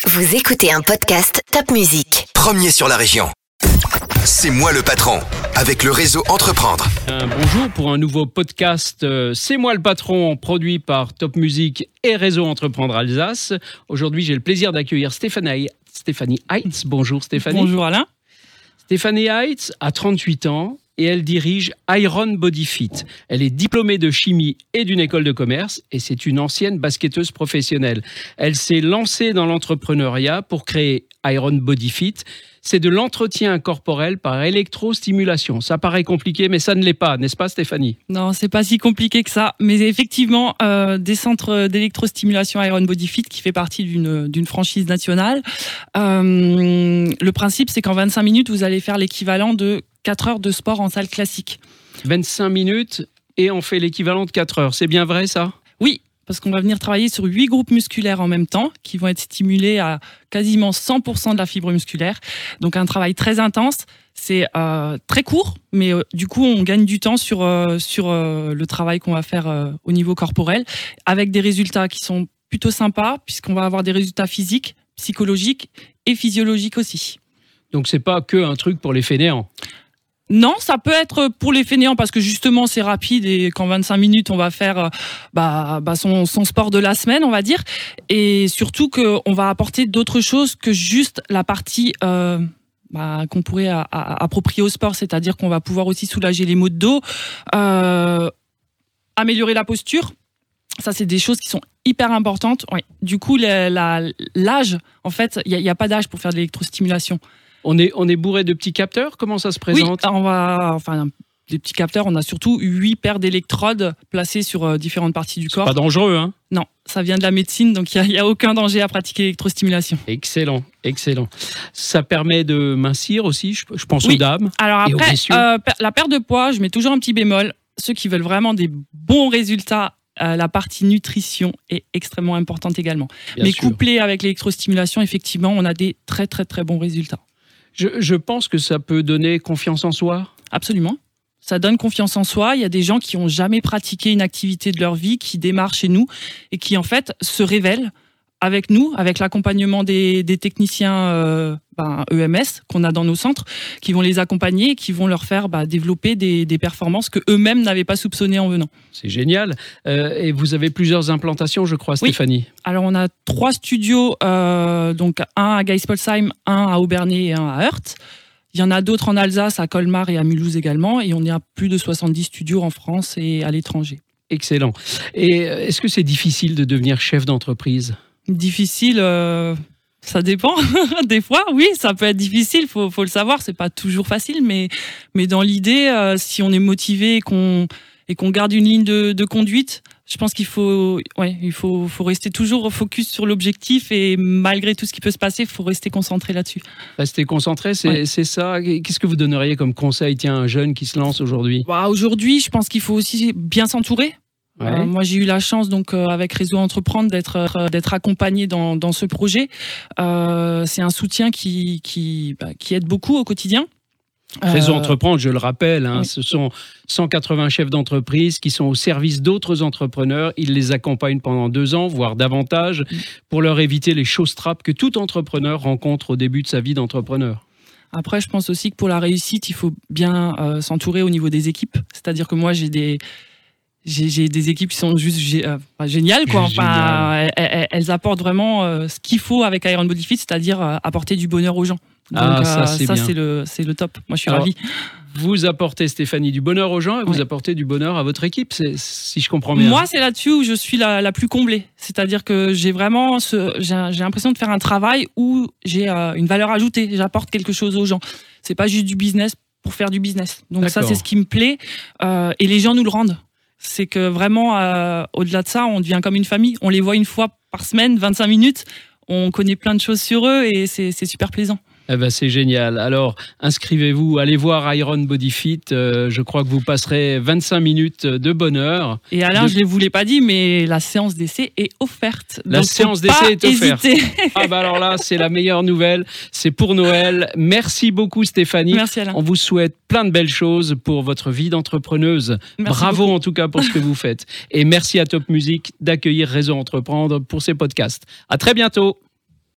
Vous écoutez un podcast Top Music. Premier sur la région. C'est moi le patron, avec le réseau Entreprendre. Bonjour pour un nouveau podcast C'est moi le patron, produit par Top Music et réseau Entreprendre Alsace. Aujourd'hui, j'ai le plaisir d'accueillir Stéphanie Heitz. Bonjour Stéphanie. Bonjour Alain. Stéphanie Heitz a 38 ans et elle dirige Iron Body Fit. Elle est diplômée de chimie et d'une école de commerce et c'est une ancienne basketteuse professionnelle. Elle s'est lancée dans l'entrepreneuriat pour créer Iron Body Fit. C'est de l'entretien corporel par électrostimulation. Ça paraît compliqué, mais ça ne l'est pas, n'est-ce pas Stéphanie ? Non, c'est pas si compliqué que ça. Mais effectivement, des centres d'électrostimulation Iron Body Fit qui fait partie d'une franchise nationale. Le principe, c'est qu'en 25 minutes, vous allez faire l'équivalent de 4 heures de sport en salle classique. 25 minutes et on fait l'équivalent de 4 heures. C'est bien vrai ça ? Oui, parce qu'on va venir travailler sur 8 groupes musculaires en même temps qui vont être stimulés à quasiment 100% de la fibre musculaire. Donc un travail très intense. C'est très court, mais du coup, on gagne du temps sur le travail qu'on va faire au niveau corporel, avec des résultats qui sont plutôt sympas, puisqu'on va avoir des résultats physiques, psychologiques et physiologiques aussi. Donc c'est pas que un truc pour les fainéants. Non, ça peut être pour les fainéants parce que justement c'est rapide et qu'en 25 minutes on va faire son sport de la semaine, on va dire, et surtout qu'on va apporter d'autres choses que juste la partie qu'on pourrait approprier au sport, c'est-à-dire qu'on va pouvoir aussi soulager les maux de dos, améliorer la posture. Ça, c'est des choses qui sont hyper importantes. Ouais. Du coup, l'âge, en fait, il n'y a pas d'âge pour faire de l'électrostimulation. On est bourré de petits capteurs ? Comment ça se présente ? Oui, les petits capteurs, on a surtout 8 paires d'électrodes placées sur différentes parties du corps. Pas dangereux, hein ? Non, ça vient de la médecine, donc il n'y a aucun danger à pratiquer l'électrostimulation. Excellent. Ça permet de mincir aussi, je pense aux dames. Alors après, la perte de poids, je mets toujours un petit bémol. Ceux qui veulent vraiment des bons résultats, la partie nutrition est extrêmement importante également. Mais couplé avec l'électrostimulation, effectivement, on a des très très très bons résultats. Je pense que ça peut donner confiance en soi. Absolument. Ça donne confiance en soi. Il y a des gens qui n'ont jamais pratiqué une activité de leur vie, qui démarrent chez nous et qui en fait se révèlent avec nous, avec l'accompagnement des techniciens EMS qu'on a dans nos centres, qui vont les accompagner et qui vont leur faire développer des performances que eux-mêmes n'avaient pas soupçonnées en venant. C'est génial. Et vous avez plusieurs implantations, je crois, Stéphanie. Oui. Alors on a 3 studios, donc un à Geispolsheim, un à Obernai et un à Heurt. Il y en a d'autres en Alsace, à Colmar et à Mulhouse également. Et on est à plus de 70 studios en France et à l'étranger. Excellent. Et est-ce que c'est difficile de devenir chef d'entreprise ? Difficile, ça dépend. Des fois, oui, ça peut être difficile, faut le savoir. C'est pas toujours facile, mais dans l'idée, si on est motivé et qu'on garde une ligne de conduite, je pense qu'il faut rester toujours focus sur l'objectif et malgré tout ce qui peut se passer, il faut rester concentré là-dessus. Rester concentré, c'est ça. Qu'est-ce que vous donneriez comme conseil, à un jeune qui se lance aujourd'hui ? Aujourd'hui, je pense qu'il faut aussi bien s'entourer. Ouais. Moi, j'ai eu la chance, donc, avec Réseau Entreprendre, d'être accompagné dans ce projet. C'est un soutien qui aide beaucoup au quotidien. Réseau Entreprendre, je le rappelle, ce sont 180 chefs d'entreprise qui sont au service d'autres entrepreneurs. Ils les accompagnent pendant 2 ans, voire davantage, pour leur éviter les choses-trappes que tout entrepreneur rencontre au début de sa vie d'entrepreneur. Après, je pense aussi que pour la réussite, il faut bien s'entourer au niveau des équipes. C'est-à-dire que moi, j'ai des équipes qui sont juste géniales, quoi. Enfin, elles apportent vraiment ce qu'il faut avec Iron Body Fit, c'est-à-dire apporter du bonheur aux gens. Donc, ça c'est le top. Moi, je suis ravi. Vous apportez, Stéphanie, du bonheur aux gens et vous apportez du bonheur à votre équipe, si je comprends bien. Moi, c'est là-dessus où je suis la plus comblée. C'est-à-dire que j'ai vraiment j'ai l'impression de faire un travail où j'ai une valeur ajoutée. J'apporte quelque chose aux gens. C'est pas juste du business pour faire du business. Donc ça, c'est ce qui me plaît. Et les gens nous le rendent. C'est que vraiment, au-delà de ça, on devient comme une famille. On les voit une fois par semaine, 25 minutes. On connaît plein de choses sur eux et c'est super plaisant. Eh ben, c'est génial. Alors, inscrivez-vous, allez voir Iron Body Fit. Je crois que vous passerez 25 minutes de bonheur. Et Alain, je ne vous l'ai pas dit, mais la séance d'essai est offerte. La séance d'essai est offerte. Ah bah alors là, c'est la meilleure nouvelle. C'est pour Noël. Merci beaucoup, Stéphanie. Merci, Alain. On vous souhaite plein de belles choses pour votre vie d'entrepreneuse. Bravo beaucoup. En tout cas pour ce que vous faites. Et merci à Top Music d'accueillir Réseau Entreprendre pour ces podcasts. À très bientôt.